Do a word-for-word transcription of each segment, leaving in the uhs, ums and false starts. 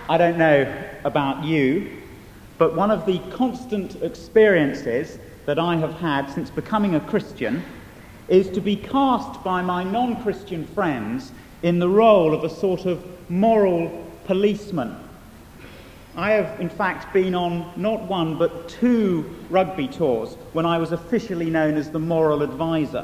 I don't know about you, but one of the constant experiences that I have had since becoming a Christian is to be cast by my non-Christian friends in the role of a sort of moral policeman. I have, in fact, been on not one but two rugby tours when I was officially known as the moral advisor.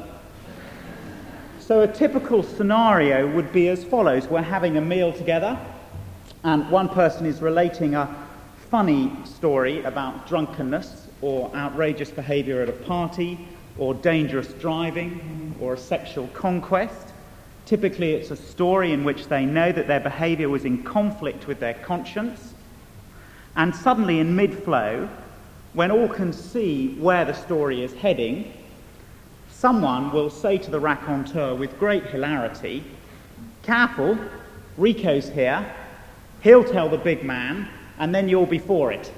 So a typical scenario would be as follows. We're having a meal together, and one person is relating a funny story about drunkenness or outrageous behaviour at a party or dangerous driving or a sexual conquest. Typically it's a story in which they know that their behaviour was in conflict with their conscience. And suddenly in mid-flow, when all can see where the story is heading, someone will say to the raconteur with great hilarity, "Careful, Rico's here, he'll tell the big man, and then you'll be for it."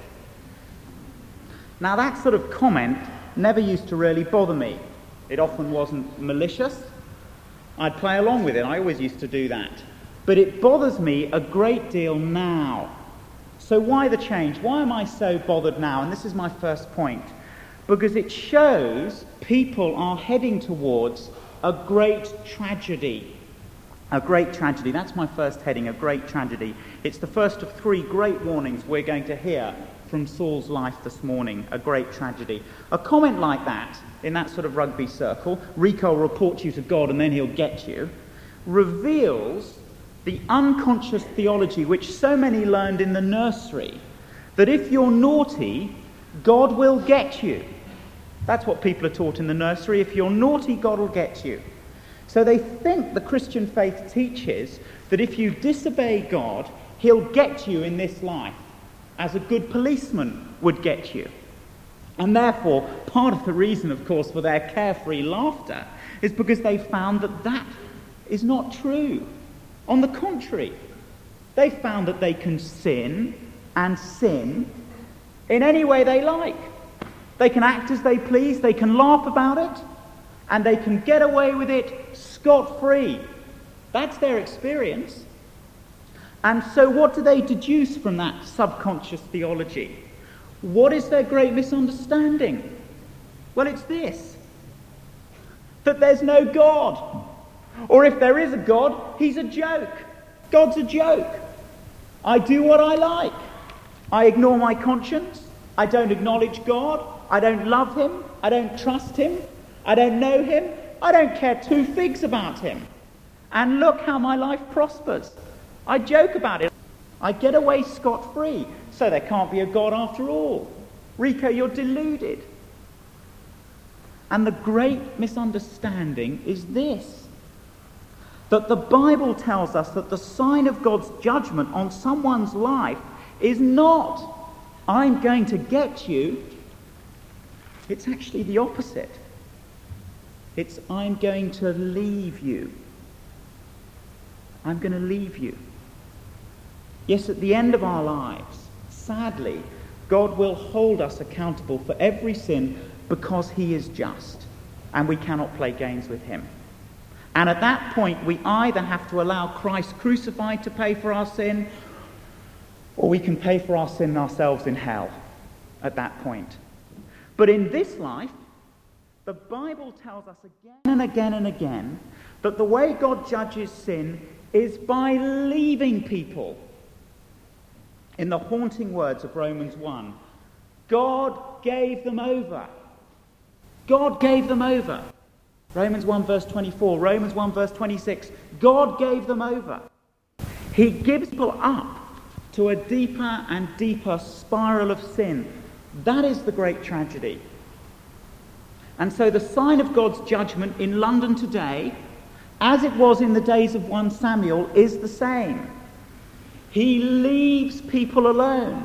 Now that sort of comment never used to really bother me. It often wasn't malicious. I'd play along with it, I always used to do that. But it bothers me a great deal now. So why the change? Why am I so bothered now? And this is my first point. Because it shows people are heading towards a great tragedy. A great tragedy. That's my first heading, a great tragedy. It's the first of three great warnings we're going to hear from Saul's life this morning, a great tragedy. A comment like that, in that sort of rugby circle, Rico will report you to God and then he'll get you, reveals the unconscious theology which so many learned in the nursery, that if you're naughty, God will get you. That's what people are taught in the nursery. If you're naughty, God will get you. So they think the Christian faith teaches that if you disobey God, he'll get you in this life, as a good policeman would get you. And therefore, part of the reason, of course, for their carefree laughter is because they found that that is not true. On the contrary, they found that they can sin and sin in any way they like. They can act as they please, they can laugh about it, and they can get away with it scot-free. That's their experience. And so what do they deduce from that subconscious theology? What is their great misunderstanding? Well, it's this: that there's no God. Or if there is a God, he's a joke. God's a joke. I do what I like. I ignore my conscience. I don't acknowledge God. I don't love him. I don't trust him. I don't know him. I don't care two figs about him. And look how my life prospers. I joke about it. I get away scot-free. So there can't be a God after all. Rico, you're deluded. And the great misunderstanding is this: that the Bible tells us that the sign of God's judgment on someone's life is not, "I'm going to get you." It's actually the opposite. It's, "I'm going to leave you. I'm going to leave you." Yes, at the end of our lives, sadly, God will hold us accountable for every sin because he is just, and we cannot play games with him. And at that point, we either have to allow Christ crucified to pay for our sin, or we can pay for our sin ourselves in hell at that point. But in this life, the Bible tells us again and again and again that the way God judges sin is by leaving people. In the haunting words of Romans one, God gave them over. God gave them over. Romans one verse twenty-four, Romans one verse twenty-six, God gave them over. He gives people up to a deeper and deeper spiral of sin. That is the great tragedy. And so the sign of God's judgment in London today, as it was in the days of First Samuel, is the same. He leaves people alone.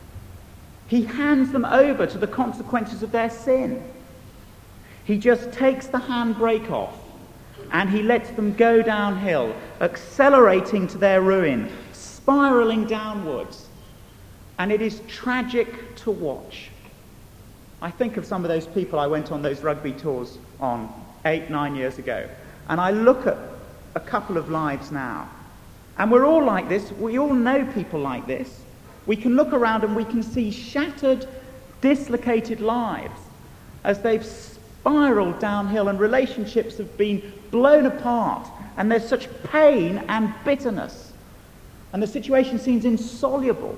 He hands them over to the consequences of their sin. He just takes the handbrake off and he lets them go downhill, accelerating to their ruin, spiraling downwards. And it is tragic to watch. I think of some of those people I went on those rugby tours on eight, nine years ago, and I look at a couple of lives now, And we're all like this. We all know people like this. We can look around and we can see shattered, dislocated lives as they've spiraled downhill and relationships have been blown apart, and there's such pain and bitterness, and the situation seems insoluble.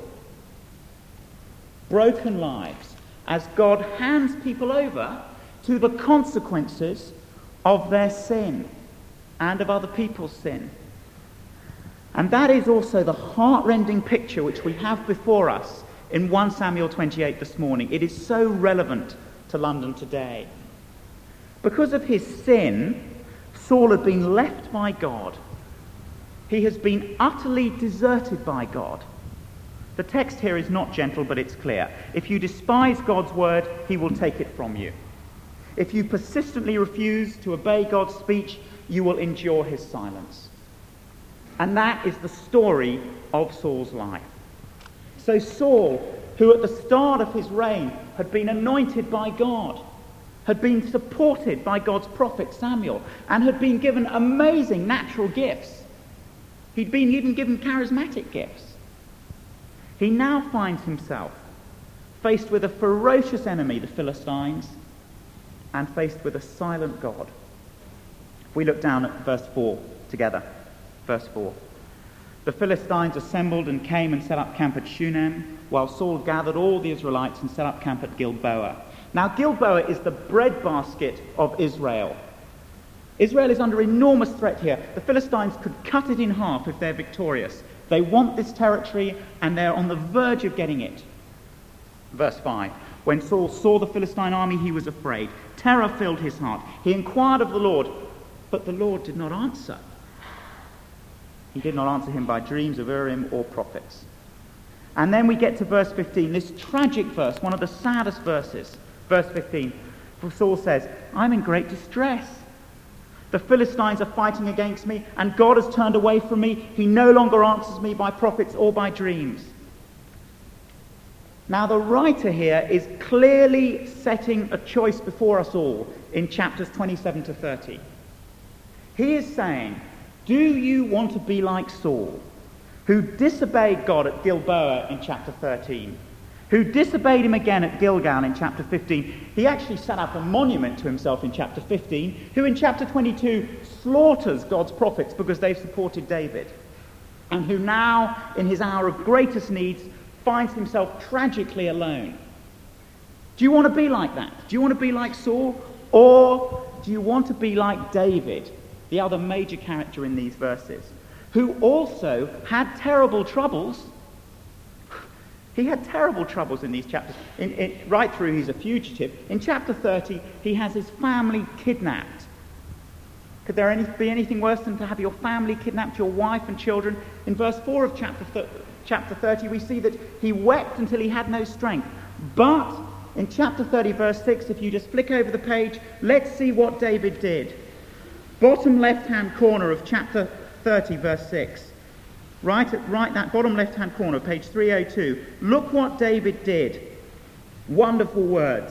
Broken lives as God hands people over to the consequences of their sin and of other people's sin. And that is also the heart-rending picture which we have before us in First Samuel twenty-eight this morning. It is so relevant to London today. Because of his sin, Saul had been left by God. He has been utterly deserted by God. The text here is not gentle, but it's clear. If you despise God's word, he will take it from you. If you persistently refuse to obey God's speech, you will endure his silence. And that is the story of Saul's life. So Saul, who at the start of his reign had been anointed by God, had been supported by God's prophet Samuel, and had been given amazing natural gifts. He'd been even given charismatic gifts. He now finds himself faced with a ferocious enemy, the Philistines, and faced with a silent God. If we look down at verse four together. Verse four. The Philistines assembled and came and set up camp at Shunem, while Saul gathered all the Israelites and set up camp at Gilboa. Now Gilboa is the breadbasket of Israel. Israel is under enormous threat here. The Philistines could cut it in half if they're victorious. They want this territory and they're on the verge of getting it. Verse five. When Saul saw the Philistine army, he was afraid. Terror filled his heart. He inquired of the Lord, but the Lord did not answer. He did not answer him by dreams of Urim or prophets. And then we get to verse fifteen, this tragic verse, one of the saddest verses. Verse fifteen, for Saul says, I'm in great distress. The Philistines are fighting against me, and God has turned away from me. He no longer answers me by prophets or by dreams. Now the writer here is clearly setting a choice before us all in chapters twenty-seven to thirty. He is saying, do you want to be like Saul, who disobeyed God at Gilboa in chapter thirteen, who disobeyed him again at Gilgal in chapter fifteen? He actually set up a monument to himself in chapter fifteen, who in chapter twenty-two slaughters God's prophets because they've supported David, and who now, in his hour of greatest needs, finds himself tragically alone. Do you want to be like that? Do you want to be like Saul? Or do you want to be like David, the other major character in these verses, who also had terrible troubles? He had terrible troubles in these chapters. In, in, right through, he's a fugitive. In chapter thirty, he has his family kidnapped. Could there any, be anything worse than to have your family kidnapped, your wife and children? In verse four of chapter, th- chapter thirty, we see that he wept until he had no strength. But in chapter thirty, verse six, if you just flick over the page, let's see what David did. Bottom left-hand corner of chapter thirty, verse six. Right at right that bottom left-hand corner, page three oh two. Look what David did. Wonderful words.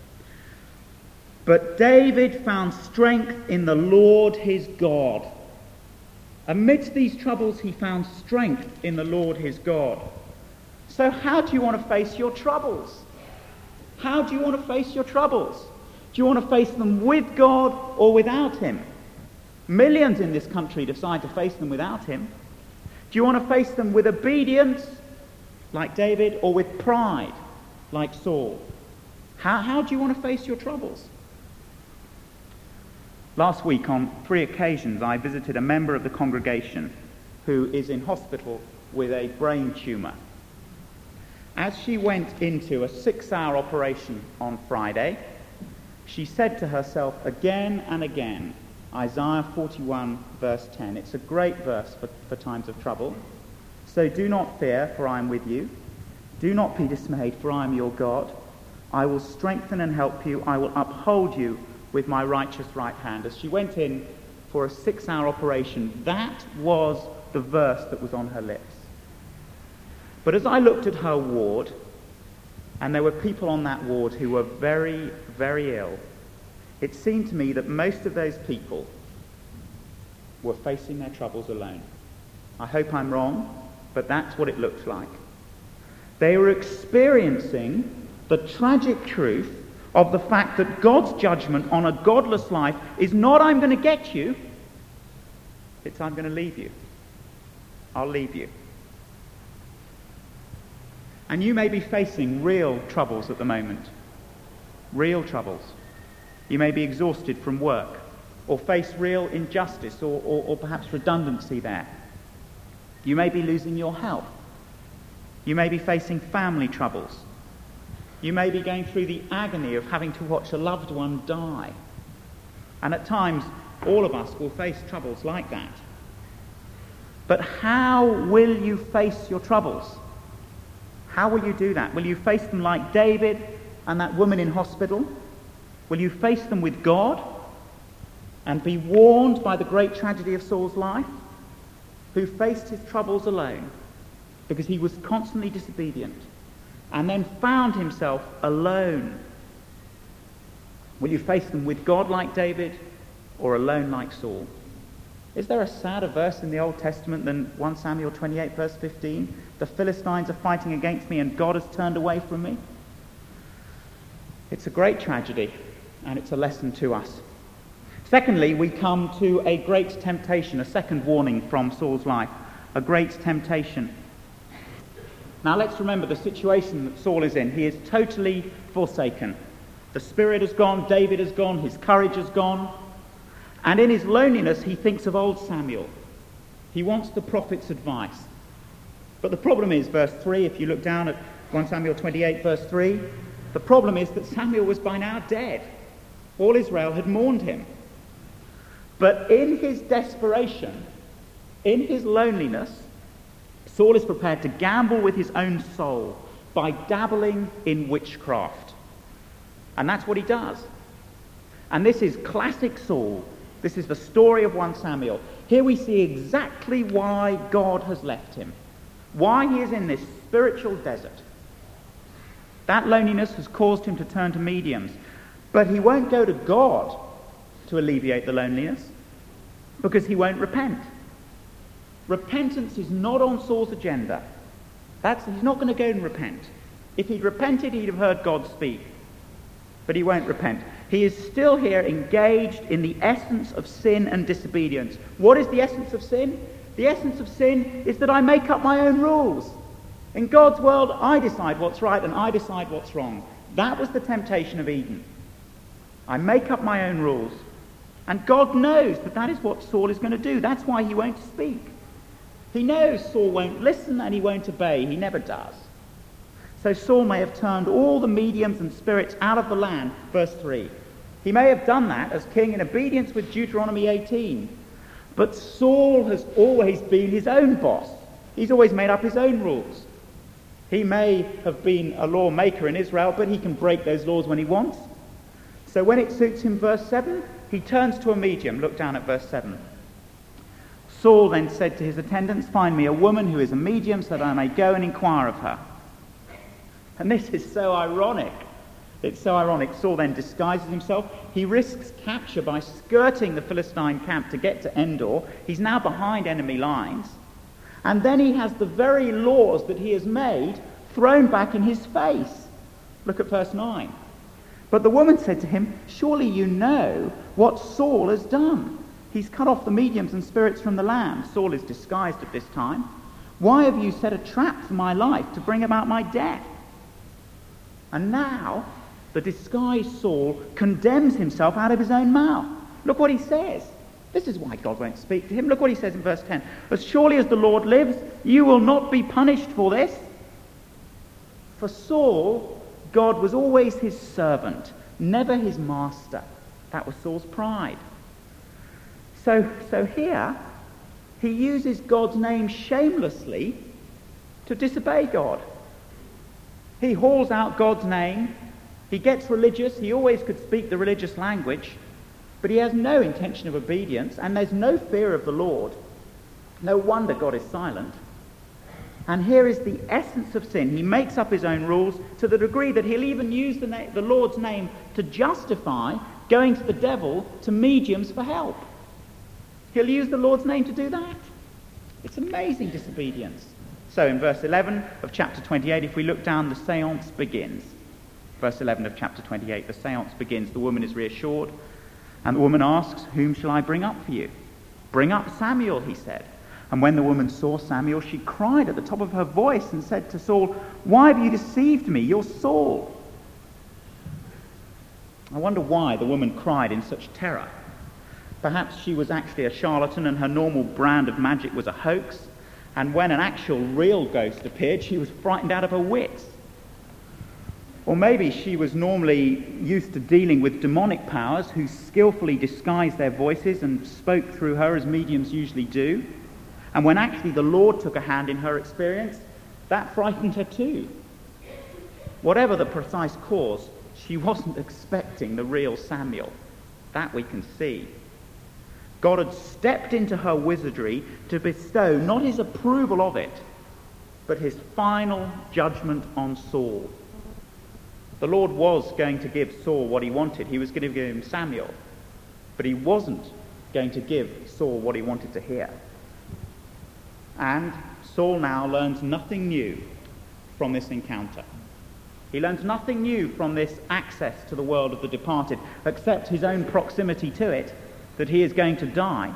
But David found strength in the Lord his God. Amidst these troubles, he found strength in the Lord his God. So how do you want to face your troubles? How do you want to face your troubles? Do you want to face them with God or without him? Millions in this country decide to face them without him. Do you want to face them with obedience, like David, or with pride, like Saul? How, how do you want to face your troubles? Last week, on three occasions, I visited a member of the congregation who is in hospital with a brain tumour. As she went into a six-hour operation on Friday, she said to herself again and again, Isaiah forty-one, verse ten. It's a great verse for, for times of trouble. So do not fear, for I am with you. Do not be dismayed, for I am your God. I will strengthen and help you. I will uphold you with my righteous right hand. As she went in for a six-hour operation, that was the verse that was on her lips. But as I looked at her ward, and there were people on that ward who were very, very ill, it seemed to me that most of those people were facing their troubles alone. I hope I'm wrong, but that's what it looked like. They were experiencing the tragic truth of the fact that God's judgment on a godless life is not I'm going to get you, it's I'm going to leave you. I'll leave you. And you may be facing real troubles at the moment. Real troubles. You may be exhausted from work, or face real injustice, or, or, or perhaps redundancy there. You may be losing your health. You may be facing family troubles. You may be going through the agony of having to watch a loved one die. And at times, all of us will face troubles like that. But how will you face your troubles? How will you do that? Will you face them like David and that woman in hospital? Will you face them with God and be warned by the great tragedy of Saul's life, who faced his troubles alone because he was constantly disobedient and then found himself alone? Will you face them with God like David or alone like Saul? Is there a sadder verse in the Old Testament than First Samuel twenty-eight verse fifteen? The Philistines are fighting against me and God has turned away from me. It's a great tragedy and it's a lesson to us. Secondly, we come to a great temptation, a second warning from Saul's life, a great temptation. Now let's remember the situation that Saul is in. He is totally forsaken. The spirit has gone, David has gone, his courage has gone. And in his loneliness, he thinks of old Samuel. He wants the prophet's advice. But the problem is, verse three, if you look down at First Samuel twenty-eight, verse three, the problem is that Samuel was by now dead. All Israel had mourned him. But in his desperation, in his loneliness, Saul is prepared to gamble with his own soul by dabbling in witchcraft. And that's what he does. And this is classic Saul. This is the story of First Samuel. Here we see exactly why God has left him. Why he is in this spiritual desert. That loneliness has caused him to turn to mediums. But he won't go to God to alleviate the loneliness because he won't repent. Repentance is not on Saul's agenda. That's, he's not going to go and repent. If he'd repented, he'd have heard God speak. But he won't repent. He is still here engaged in the essence of sin and disobedience. What is the essence of sin? The essence of sin is that I make up my own rules. In God's world, I decide what's right and I decide what's wrong. That was the temptation of Eden. I make up my own rules. And God knows that that is what Saul is going to do. That's why he won't speak. He knows Saul won't listen and he won't obey. He never does. So Saul may have turned all the mediums and spirits out of the land, verse three. He may have done that as king in obedience with Deuteronomy eighteen. But Saul has always been his own boss. He's always made up his own rules. He may have been a lawmaker in Israel, but he can break those laws when he wants. So when it suits him, verse seven, he turns to a medium. Look down at verse seven. Saul then said to his attendants, "Find me a woman who is a medium so that I may go and inquire of her." And this is so ironic. It's so ironic. Saul then disguises himself. He risks capture by skirting the Philistine camp to get to Endor. He's now behind enemy lines. And then he has the very laws that he has made thrown back in his face. Look at verse nine. But the woman said to him, "Surely you know what Saul has done. He's cut off the mediums and spirits from the land." Saul is disguised at this time. "Why have you set a trap for my life to bring about my death?" And now the disguised Saul condemns himself out of his own mouth. Look what he says. This is why God won't speak to him. Look what he says in verse ten. "As surely as the Lord lives, you will not be punished for this." For Saul, God was always his servant, never his master. That was Saul's pride. So, so here, he uses God's name shamelessly to disobey God. He hauls out God's name. He gets religious. He always could speak the religious language. But he has no intention of obedience, and there's no fear of the Lord. No wonder God is silent. And here is the essence of sin. He makes up his own rules to the degree that he'll even use the, na- the Lord's name to justify going to the devil, to mediums for help. He'll use the Lord's name to do that. It's amazing disobedience. So in verse eleven of chapter twenty-eight, if we look down, the seance begins. Verse eleven of chapter twenty-eight, the seance begins. The woman is reassured, and the woman asks, "Whom shall I bring up for you?" "Bring up Samuel," he said. And when the woman saw Samuel, she cried at the top of her voice and said to Saul, "Why have you deceived me? You're Saul." I wonder why the woman cried in such terror. Perhaps she was actually a charlatan and her normal brand of magic was a hoax, and when an actual real ghost appeared, she was frightened out of her wits. Or maybe she was normally used to dealing with demonic powers who skillfully disguised their voices and spoke through her as mediums usually do. And when actually the Lord took a hand in her experience, that frightened her too. Whatever the precise cause, she wasn't expecting the real Samuel. That we can see. God had stepped into her wizardry to bestow not his approval of it, but his final judgment on Saul. The Lord was going to give Saul what he wanted. He was going to give him Samuel. But he wasn't going to give Saul what he wanted to hear. And Saul now learns nothing new from this encounter. He learns nothing new from this access to the world of the departed, except his own proximity to it, that he is going to die.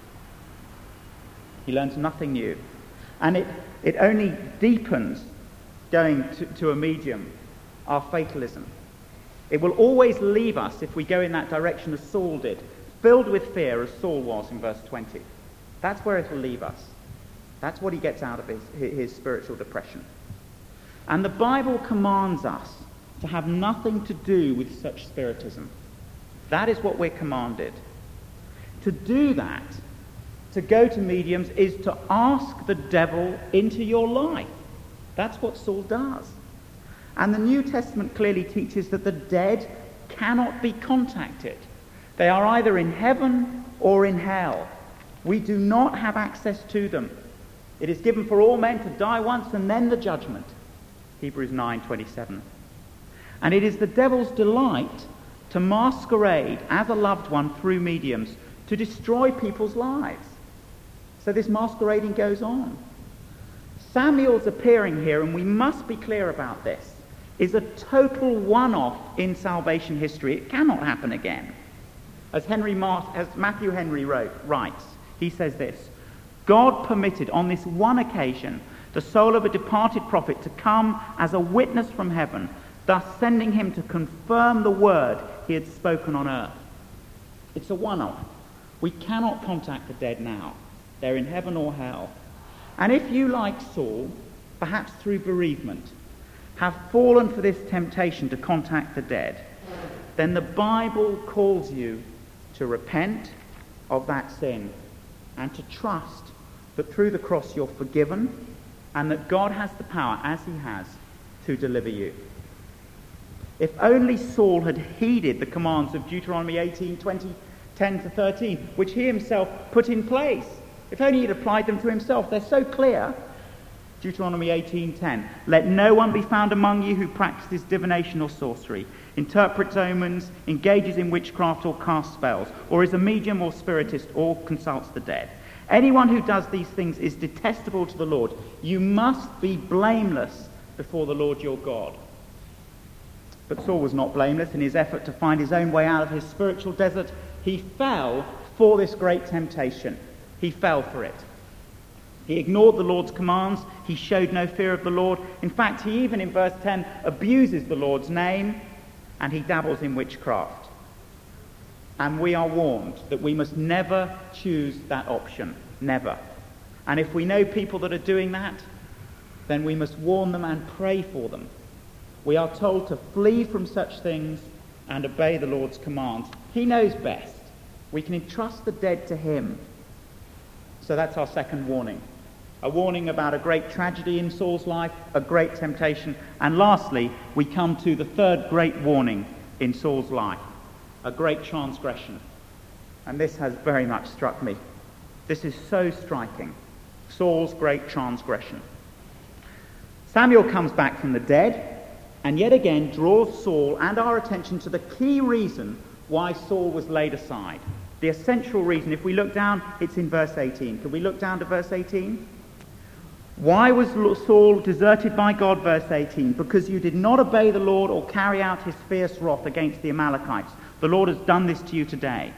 He learns nothing new. And it, it only deepens going to, to a medium, our fatalism. It will always leave us, if we go in that direction as Saul did, filled with fear as Saul was in verse twenty. That's where it will leave us. That's what he gets out of his, his spiritual depression. And the Bible commands us to have nothing to do with such spiritism. That is what we're commanded. To do that, to go to mediums, is to ask the devil into your life. That's what Saul does. And the New Testament clearly teaches that the dead cannot be contacted. They are either in heaven or in hell. We do not have access to them. It is given for all men to die once and then the judgment. Hebrews nine twenty-seven. And it is the devil's delight to masquerade as a loved one through mediums to destroy people's lives. So this masquerading goes on. Samuel's appearing here, and we must be clear about this, is a total one-off in salvation history. It cannot happen again. As Henry Mar- as Matthew Henry wrote, writes, he says this: God permitted on this one occasion the soul of a departed prophet to come as a witness from heaven, thus sending him to confirm the word he had spoken on earth. It's a one-off. We cannot contact the dead now. They're in heaven or hell. And if you, like Saul, perhaps through bereavement, have fallen for this temptation to contact the dead, then the Bible calls you to repent of that sin and to trust that through the cross you're forgiven and that God has the power, as he has, to deliver you. If only Saul had heeded the commands of Deuteronomy eighteen, twenty, ten to thirteen, which he himself put in place. If only he'd applied them to himself. They're so clear. Deuteronomy eighteen ten. Let no one be found among you who practices divination or sorcery, interprets omens, engages in witchcraft or casts spells, or is a medium or spiritist or consults the dead. Anyone who does these things is detestable to the Lord. You must be blameless before the Lord your God. But Saul was not blameless. In his effort to find his own way out of his spiritual desert, he fell for this great temptation. He fell for it. He ignored the Lord's commands. He showed no fear of the Lord. In fact, he even in verse ten abuses the Lord's name, and he dabbles in witchcraft. And we are warned that we must never choose that option. Never. And if we know people that are doing that, then we must warn them and pray for them. We are told to flee from such things and obey the Lord's commands. He knows best. We can entrust the dead to him. So that's our second warning. A warning about a great tragedy in Saul's life, a great temptation. And lastly, we come to the third great warning in Saul's life, a great transgression. And this has very much struck me. This is so striking. Saul's great transgression. Samuel comes back from the dead and yet again draws Saul and our attention to the key reason why Saul was laid aside. The essential reason, if we look down, it's in verse eighteen. Can we look down to verse eighteen? Why was Saul deserted by God, verse eighteen? Because you did not obey the Lord or carry out his fierce wrath against the Amalekites. The Lord has done this to you today.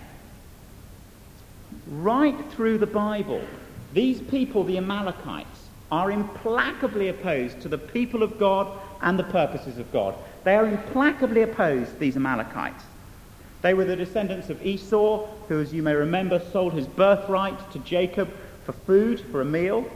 Right through the Bible, these people, the Amalekites, are implacably opposed to the people of God and the purposes of God. They are implacably opposed, these Amalekites. They were the descendants of Esau, who, as you may remember, sold his birthright to Jacob for food, for a meal.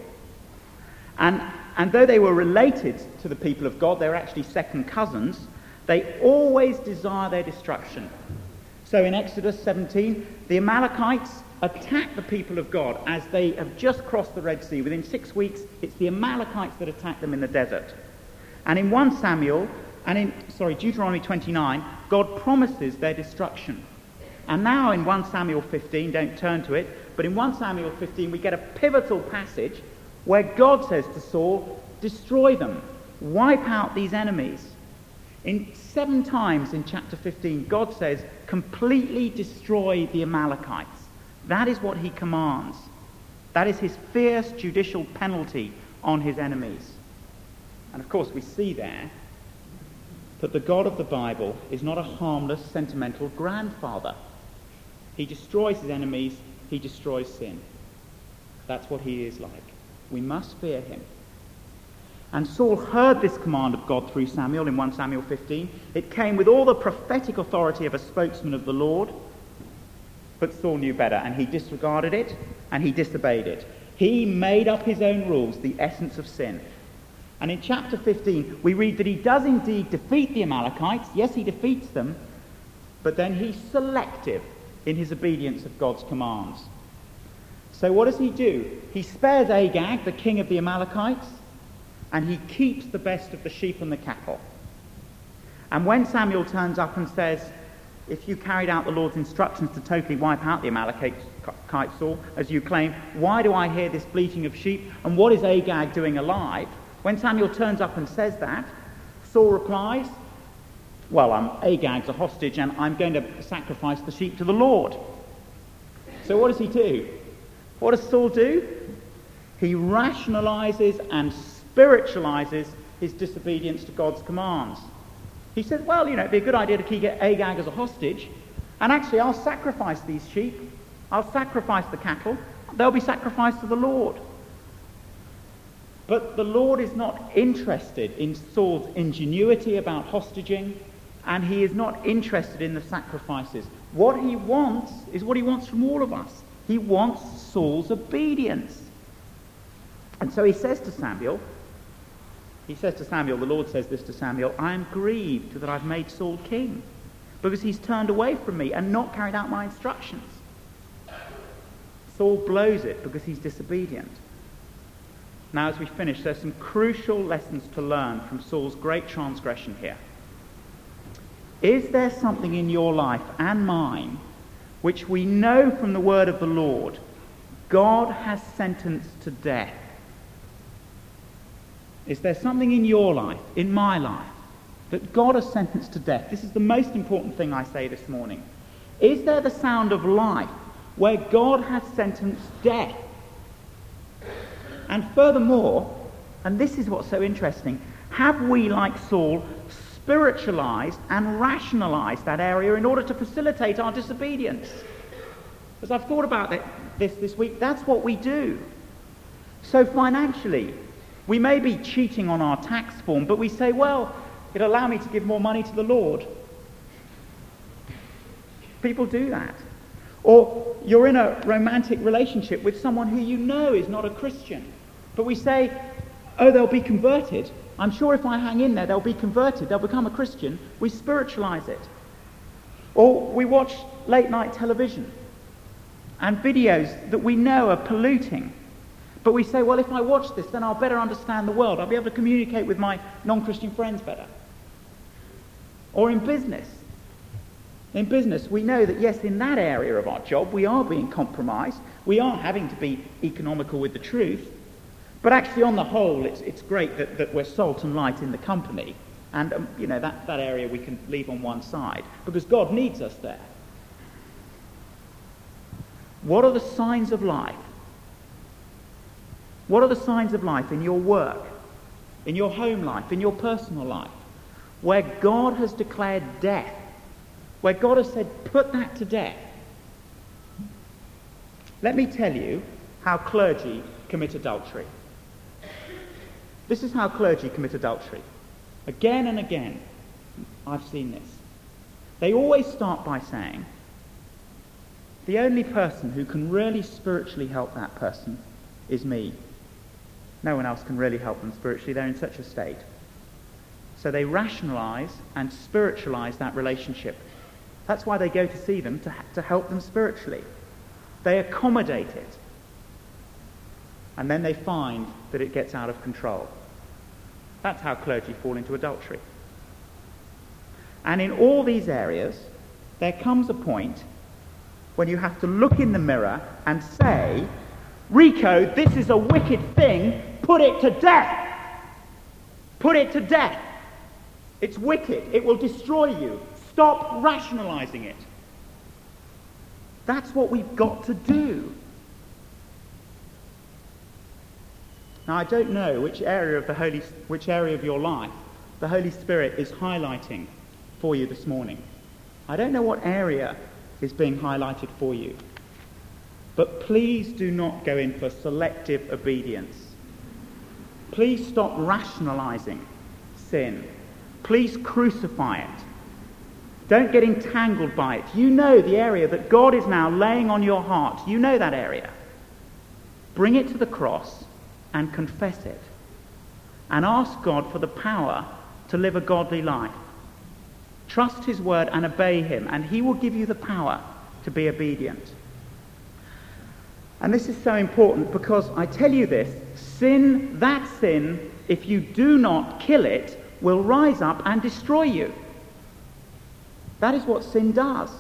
And, and though they were related to the people of God, they were actually second cousins, they always desire their destruction. So in Exodus seventeen, the Amalekites attack the people of God as they have just crossed the Red Sea. Within six weeks, it's the Amalekites that attack them in the desert. And in First Samuel, and in, sorry, Deuteronomy twenty-nine, God promises their destruction. And now in First Samuel fifteen, don't turn to it, but in First Samuel fifteen, we get a pivotal passage where God says to Saul, destroy them, wipe out these enemies. In seven times in chapter fifteen, God says, completely destroy the Amalekites. That is what he commands. That is his fierce judicial penalty on his enemies. And of course we see there that the God of the Bible is not a harmless, sentimental grandfather. He destroys his enemies, he destroys sin. That's what he is like. We must fear him. And Saul heard this command of God through Samuel in First Samuel fifteen. It came with all the prophetic authority of a spokesman of the Lord. But Saul knew better, and he disregarded it, and he disobeyed it. He made up his own rules, the essence of sin. And in chapter fifteen, we read that he does indeed defeat the Amalekites. Yes, he defeats them, but then he's selective in his obedience of God's commands. So what does he do? He spares Agag, the king of the Amalekites, and he keeps the best of the sheep and the cattle. And when Samuel turns up and says, if you carried out the Lord's instructions to totally wipe out the Amalekites, Saul, as you claim, why do I hear this bleating of sheep? And what is Agag doing alive? When Samuel turns up and says that, Saul replies, well, um, Agag's a hostage and I'm going to sacrifice the sheep to the Lord. So what does he do? What does Saul do? He rationalizes and spiritualizes his disobedience to God's commands. He says, well, you know, it'd be a good idea to keep Agag as a hostage, and actually I'll sacrifice these sheep, I'll sacrifice the cattle, they'll be sacrificed to the Lord. But the Lord is not interested in Saul's ingenuity about hostaging, and he is not interested in the sacrifices. What he wants is what he wants from all of us. He wants Saul's obedience. And so he says to Samuel, he says to Samuel, the Lord says this to Samuel, I am grieved that I've made Saul king, because he's turned away from me and not carried out my instructions. Saul blows it because he's disobedient. Now, as we finish, there's some crucial lessons to learn from Saul's great transgression here. Is there something in your life and mine which we know from the word of the Lord God has sentenced to death? Is there something in your life, in my life, that God has sentenced to death? This is the most important thing I say this morning. Is there the sound of life where God has sentenced death? And furthermore, and this is what's so interesting, have we, like Saul, spiritualized and rationalized that area in order to facilitate our disobedience? As I've thought about it, this this week, that's what we do. So financially, we may be cheating on our tax form, but we say, well, it'll allow me to give more money to the Lord. People do that. Or you're in a romantic relationship with someone who you know is not a Christian, but we say, oh, they'll be converted. I'm sure if I hang in there, they'll be converted. They'll become a Christian. We spiritualize it. Or we watch late night television and videos that we know are polluting. But we say, well, if I watch this, then I'll better understand the world. I'll be able to communicate with my non-Christian friends better. Or in business. In business, we know that, yes, in that area of our job, we are being compromised. We are having to be economical with the truth. But actually, on the whole, it's it's great that, that we're salt and light in the company. And, um, you know, that, that area we can leave on one side, because God needs us there. What are the signs of life? What are the signs of life in your work, in your home life, in your personal life, where God has declared death, where God has said, put that to death? Let me tell you how clergy commit adultery. This is how clergy commit adultery. Again and again, I've seen this. They always start by saying, the only person who can really spiritually help that person is me. No one else can really help them spiritually. They're in such a state. So they rationalize and spiritualize that relationship. That's why they go to see them, to, to help them spiritually. They accommodate it. And then they find that it gets out of control. That's how clergy fall into adultery. And in all these areas, there comes a point when you have to look in the mirror and say, Rico, this is a wicked thing, put it to death. Put it to death. It's wicked. It will destroy you. Stop rationalizing it. That's what we've got to do. Now, I don't know which area of the Holy, which area of your life the Holy Spirit is highlighting for you this morning. I don't know what area is being highlighted for you. But please do not go in for selective obedience. Please stop rationalizing sin. Please crucify it. Don't get entangled by it. You know the area that God is now laying on your heart. You know that area. Bring it to the cross and confess it. And ask God for the power to live a godly life. Trust his word and obey him, and he will give you the power to be obedient. And this is so important because I tell you this, sin, that sin, if you do not kill it, will rise up and destroy you. That is what sin does.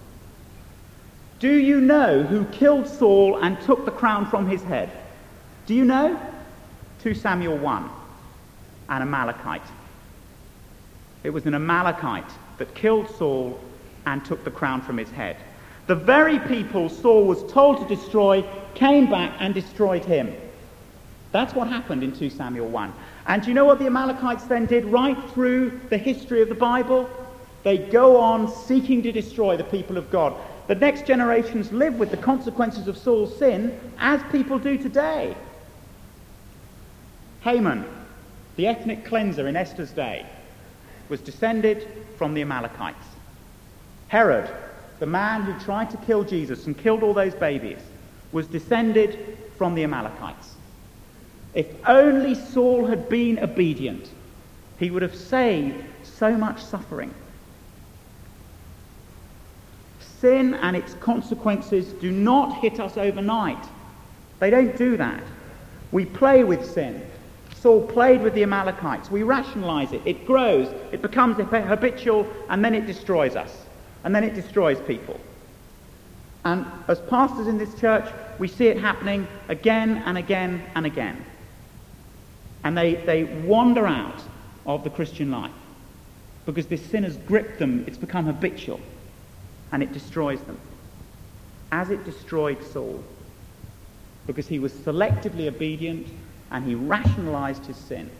Do you know who killed Saul and took the crown from his head? Do you know? Second Samuel one, an Amalekite. It was an Amalekite that killed Saul and took the crown from his head. The very people Saul was told to destroy came back and destroyed him. That's what happened in Second Samuel one. And do you know what the Amalekites then did right through the history of the Bible? They go on seeking to destroy the people of God. The next generations live with the consequences of Saul's sin as people do today. Haman, the ethnic cleanser in Esther's day, was descended from the Amalekites. Herod, the man who tried to kill Jesus and killed all those babies, was descended from the Amalekites. If only Saul had been obedient, he would have saved so much suffering. Sin and its consequences do not hit us overnight. They don't do that. We play with sin. Saul played with the Amalekites. We rationalize it. It grows. It becomes habitual, and then it destroys us. And then it destroys people. And as pastors in this church, we see it happening again and again and again. And they, they wander out of the Christian life because this sin has gripped them. It's become habitual. And it destroys them. As it destroyed Saul. Because he was selectively obedient and he rationalized his sin.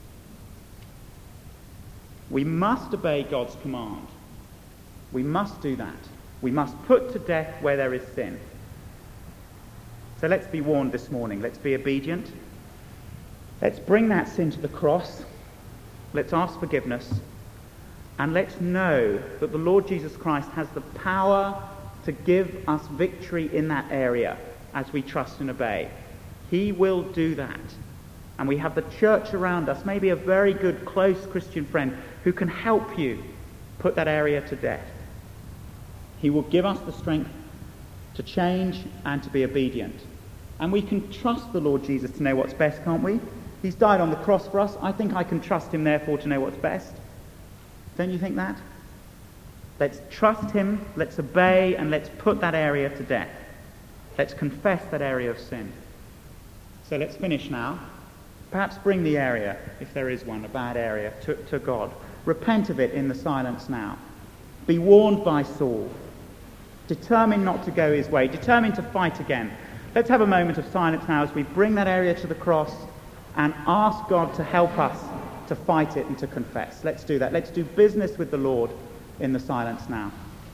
We must obey God's command. We must do that. We must put to death where there is sin. So let's be warned this morning. Let's be obedient. Let's bring that sin to the cross. Let's ask forgiveness. And let's know that the Lord Jesus Christ has the power to give us victory in that area as we trust and obey. He will do that. And we have the church around us, maybe a very good, close Christian friend who can help you put that area to death. He will give us the strength to change and to be obedient. And we can trust the Lord Jesus to know what's best, can't we? He's died on the cross for us. I think I can trust him, therefore, to know what's best. Don't you think that? Let's trust him, let's obey, and let's put that area to death. Let's confess that area of sin. So let's finish now. Perhaps bring the area, if there is one, a bad area, to, to God. Repent of it in the silence now. Be warned by Saul. determined not to go his way, determined to fight again. Let's have a moment of silence now as we bring that area to the cross and ask God to help us to fight it and to confess. Let's do that. Let's do business with the Lord in the silence now.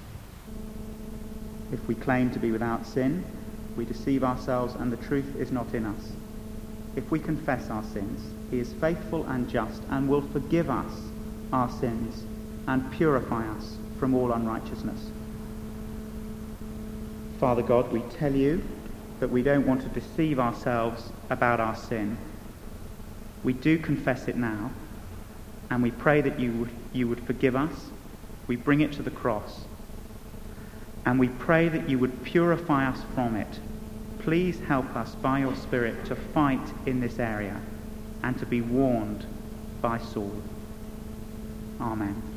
If we claim to be without sin, we deceive ourselves and the truth is not in us. If we confess our sins, he is faithful and just and will forgive us our sins and purify us from all unrighteousness. Father God, we tell you that we don't want to deceive ourselves about our sin. We do confess it now, and we pray that you would, you would forgive us. We bring it to the cross, and we pray that you would purify us from it. Please help us by your Spirit to fight in this area and to be warned by Saul. Amen.